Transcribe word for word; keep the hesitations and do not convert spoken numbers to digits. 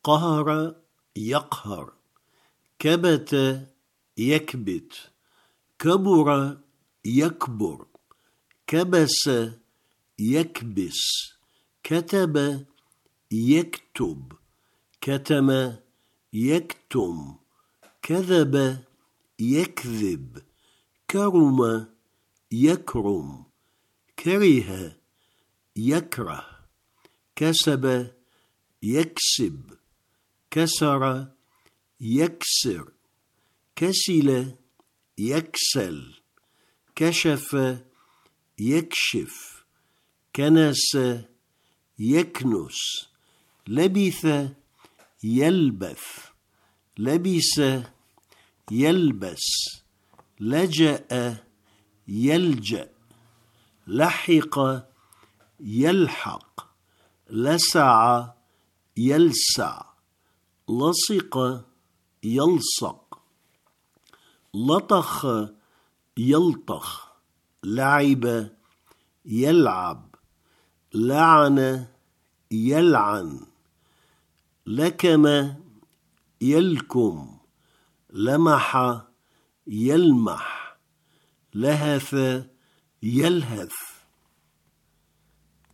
قهر يقهر، كبت يكبت، كبر يكبر، كبس يكبس، كتب يكتب، كتم يكتم، كذب يكذب، كرم يكرم، كره يكره، كسب يكسب، كسر يكسر، كسل يكسل، كشف يكشف، كنس يكنس، لبث يلبث، لبس يلبس، لجأ يلجأ، لحق يلحق، لسع يلسع، لصق يلصق، لطخ يلطخ، لعب يلعب، لعن يلعن، لكم يلكم، لمح يلمح، لهث يلهث،